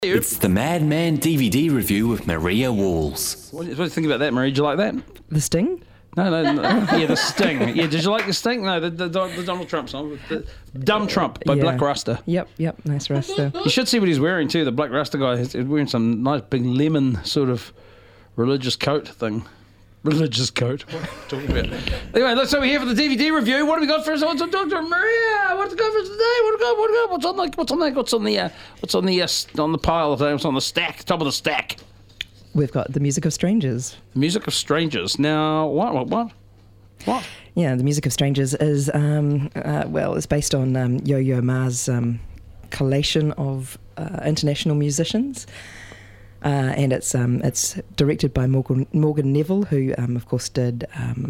It's the Madman DVD review with Maria Walls. What do you think about that, Marie? Did you like that? The Sting? No. Yeah, the Sting. Yeah, did you like the Sting? No, the Donald Trump song. The Dumb Trump by Black Rasta. Yep, nice Rasta. You should see what he's wearing too. The Black Rasta guy is wearing some nice big lemon sort of religious coat thing. Religious coat. What are you talking about? Anyway, so we're here for the DVD review. What have we got for us? What's on Dr. Maria? What's got for us today? What have we got? What's on the pile today? What's on the stack? Top of the stack. We've got The Music of Strangers. The Music of Strangers. Now, what? Yeah, The Music of Strangers is it's based on Yo-Yo Ma's collation of international musicians. And it's directed by Morgan Neville, who of course did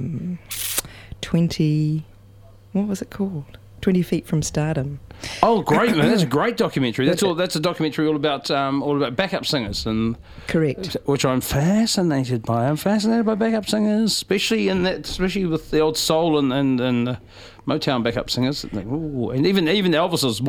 20. What was it called? 20 Feet from Stardom. Oh, great, man! That's a great documentary. That's a documentary all about backup singers and correct, which I'm fascinated by. I'm fascinated by backup singers, especially with the old soul and Motown backup singers. Ooh, and even Elvis's.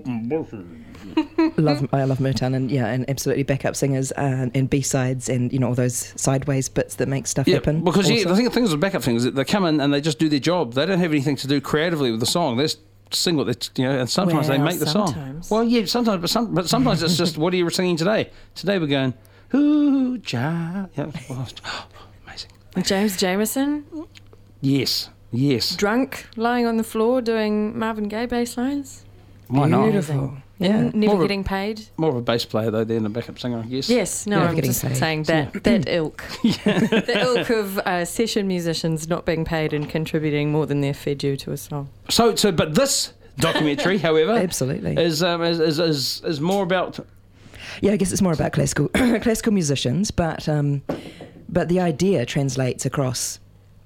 I love Motown and absolutely backup singers and B-sides and all those sideways bits that make stuff happen. Because the thing is with backup singers, that they come in and they just do their job. They don't have anything to do creatively with the song. They just sing what and sometimes they make the song. Well, yeah, sometimes, but sometimes it's just, what are you singing today? Today we're going, ooh, ja. Yeah, amazing. James Jamerson? Yes. Drunk, lying on the floor doing Marvin Gaye bass lines? Why not? Beautiful. Yeah. Never getting paid. More of a bass player though than a backup singer, I guess. Yes, no, I'm just saying that ilk. The ilk of session musicians not being paid and contributing more than they're fed due to a song. So, but this documentary, however, absolutely is more about. Yeah, I guess it's more about classical musicians, but the idea translates across.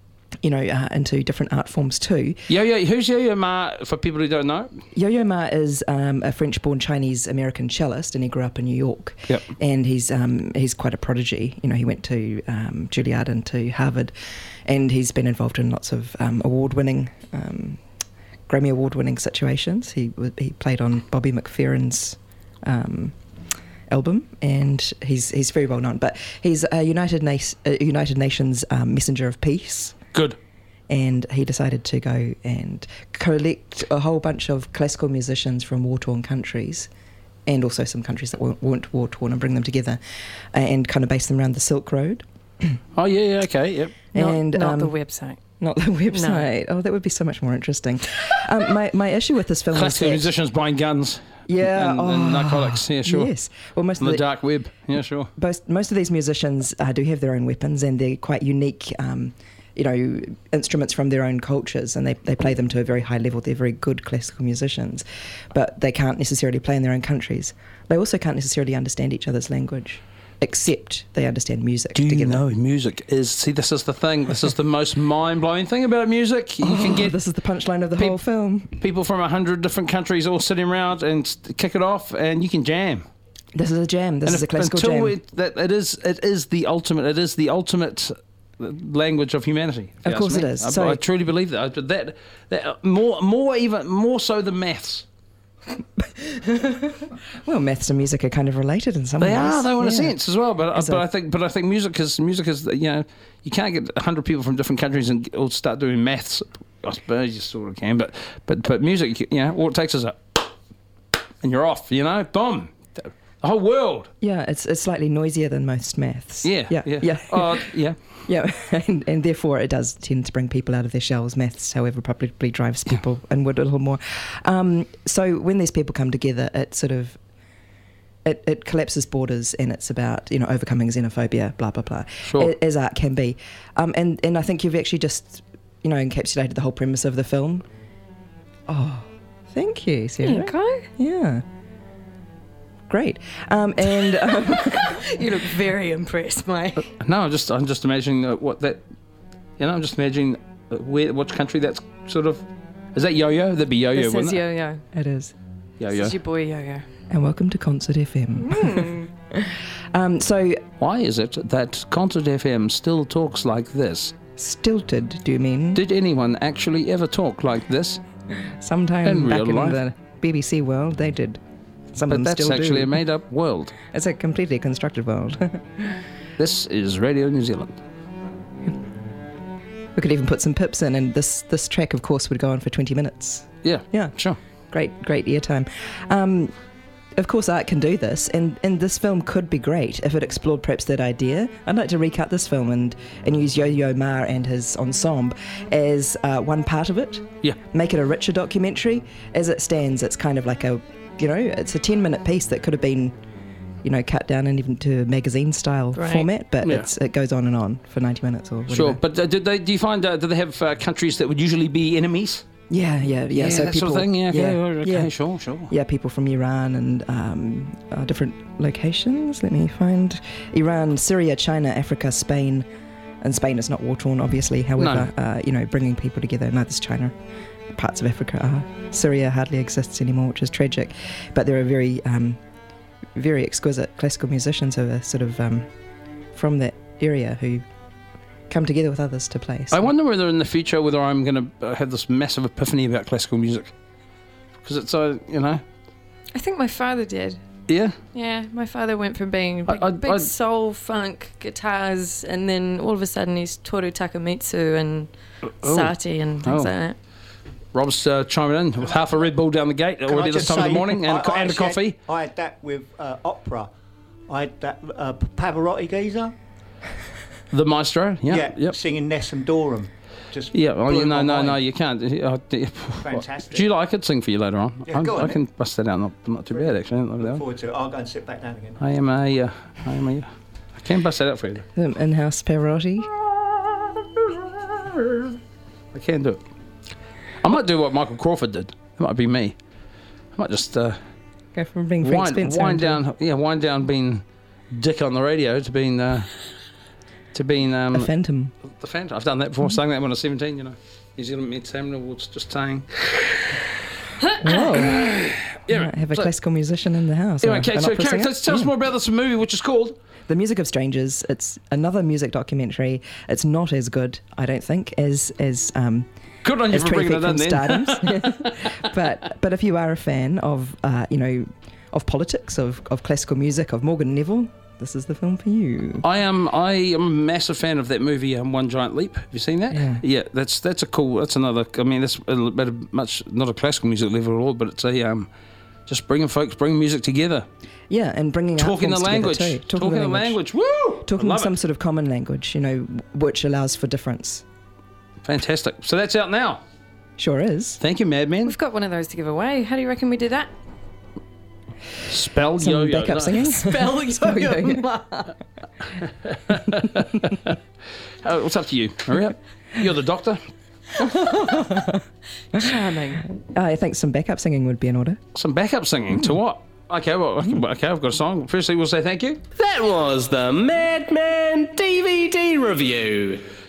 Into different art forms too. Who's Yo-Yo Ma, for people who don't know? Yo-Yo Ma is a French-born Chinese-American cellist, and he grew up in New York. Yep. And he's quite a prodigy. He went to Juilliard and to Harvard, and he's been involved in lots of award-winning, Grammy Award-winning situations. He played on Bobby McFerrin's album, and he's very well known. But he's a United Nations messenger of peace. Good. And he decided to go and collect a whole bunch of classical musicians from war-torn countries, and also some countries that weren't war-torn, and bring them together and kind of base them around the Silk Road. Oh, yeah, okay, yep. And not the website. Not the website. No. Oh, that would be so much more interesting. My issue with this film classical is musicians buying guns. Yeah, and narcotics. Yeah, sure. Yes. Well, most on of the dark web. Yeah, sure. Most of these musicians do have their own weapons, and they're quite unique. Instruments from their own cultures, and they play them to a very high level. They're very good classical musicians, but they can't necessarily play in their own countries. They also can't necessarily understand each other's language, except they understand music together. Do you know music is... See, this is the thing. This is the most mind-blowing thing about music. You can get... This is the punchline of the whole film. People from 100 different countries all sitting around and kick it off, and you can jam. This is a jam. This is a classical jam. It is the ultimate... It is the ultimate... language of humanity. Of course it is. I truly believe that. But that more so than maths. Well, maths and music are kind of related in some ways. They are, though, in a sense as well. But I think music is you can't get 100 people from different countries and all start doing maths. I suppose you sort of can, but music, all it takes is and you're off. Boom. The whole world. Yeah, it's slightly noisier than most maths. Yeah. Yeah, and therefore it does tend to bring people out of their shells. Maths, however, probably drives people inward a little more. So when these people come together, it sort of it collapses borders, and it's about overcoming xenophobia, blah blah blah, sure. As art can be. And I think you've actually just encapsulated the whole premise of the film. Oh, thank you, Sarah. Okay. Yeah. Great. You look very impressed, mate. No, I'm just imagining what that. I'm just imagining which country that's sort of. Is that Yo-Yo? That'd be Yo-Yo, this wouldn't is it? Yo-Yo. It is. Yo-Yo. This is your boy Yo-Yo. And welcome to Concert FM. So, why is it that Concert FM still talks like this? Stilted, do you mean? Did anyone actually ever talk like this? Sometime in back real life? in the BBC world, they did. Some of them But that's still actually do. a made-up world. It's a completely constructed world. This is Radio New Zealand. We could even put some pips in, and this track, of course, would go on for 20 minutes. Yeah, Yeah. sure. Great airtime. Of course, art can do this, and this film could be great if it explored perhaps that idea. I'd like to recut this film and use Yo-Yo Ma and his ensemble as one part of it. Yeah. Make it a richer documentary. As it stands, it's kind of like it's a 10-minute piece that could have been, cut down and even to a magazine-style Right. format, but Yeah. it goes on and on for 90 minutes or whatever. Sure, but do you find do they have countries that would usually be enemies? Yeah. So that people, sort of thing. Yeah, okay, yeah. sure. Yeah, people from Iran and different locations. Let me find Iran, Syria, China, Africa, Spain. And Spain is not war-torn, obviously. However, bringing people together. Neither is China. Parts of Africa are. Syria hardly exists anymore, which is tragic. But there are very, very exquisite classical musicians who are sort of from that area who come together with others to play. So. I wonder whether in the future whether I'm going to have this massive epiphany about classical music, because it's I think my father did. Yeah. Yeah, my father went from being big, I- soul, funk, guitars, and then all of a sudden he's Toru Takamitsu and Sati and things like that. Rob's chiming in with half a Red Bull down the gate already this time of the morning and a coffee. I had that with opera. I had that Pavarotti geezer. The maestro, yep. Singing Nessun Dorm. Just Yeah, blew my no, mind. you can't. Fantastic. Do you like it? Sing for you later on. Yeah, go on I then. can bust that out. Not too bad actually. Look forward to it. I'll go and sit back down again. I can bust that out for you. In-house Pavarotti. I can do it. I might do what Michael Crawford did. It might be me. I might just Go from being Frank Spencer wind into down being Dick on the radio to being a phantom. the Phantom. I've done that before. Sang that when I was 17. New Zealand Mid-Salmon Awards. Just saying. Whoa. Yeah, Might have a so- classical musician in the house. Anyway, or okay, an so opera singer. tell us more about this movie, which is called The Music of Strangers. It's another music documentary. It's not as good, I don't think, as Good on you as for 20 bringing Feet it from in then. Stardoms. but if you are a fan of of politics, of classical music, of Morgan Neville, this is the film for you. I am a massive fan of that movie, One Giant Leap. Have you seen that? Yeah. That's a cool. That's another. I mean, that's much not a classical music level at all, but it's a just bringing music together, Yeah, and bringing art talking the forms together language, too. talking the language. Woo! Talking I love some it. sort of common language, which allows for difference. Fantastic. So that's out now. Sure is. Thank you, Madman. We've got one of those to give away. How do you reckon we do that? Spell Some yo-yo. backup No. singing. Spell yo-yo. Oh, what's up to you, Maria? You're the doctor. Charming. I think some backup singing would be in order. Some backup singing to what? Okay, okay, I've got a song. Firstly, we'll say thank you. That was the Madman DVD review.